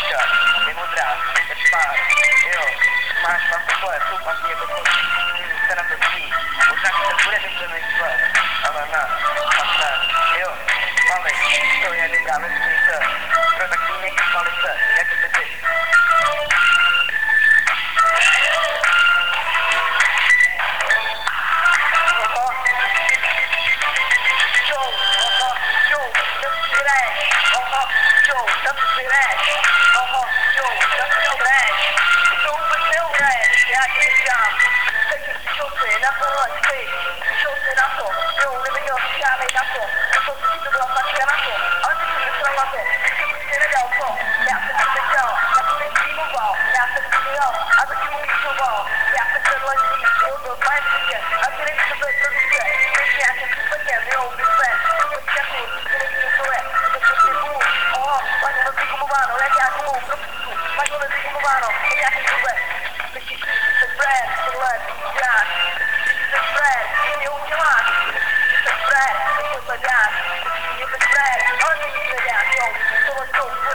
Čas, je modrá, je spát, jo, máš vlastně pole, jsou vlastně jako to, se na to cít, možná se bude vymyslet, ale na, jo, máme, to je dobrá vesmír, pro takový někdy palice, jak jsi ty. Yo,